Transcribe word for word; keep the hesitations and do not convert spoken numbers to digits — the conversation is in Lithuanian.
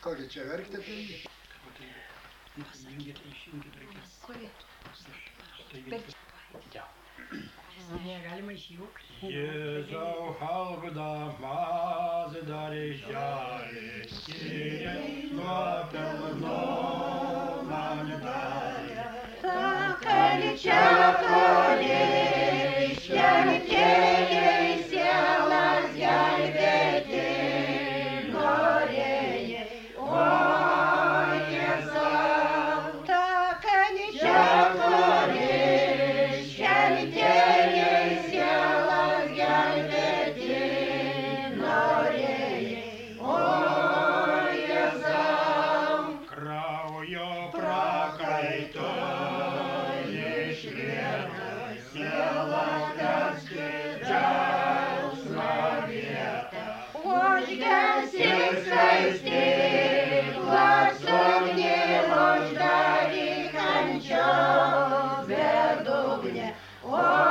Kogi čia verkti tai? Negalima išjungti. Jėzau, halgdamas dar žemė, skyrė nuopelno man darė. Kaličia koliai, šelkėjai sielas gelbėti norėjai. O Jėzau, ta kaličia koliai, šelkėjai sielas gelbėti norėjai. O Jėzau, Kraujo prakaito užgesink skaistyklą, sugnyk uždaryk kančios bedugnę. O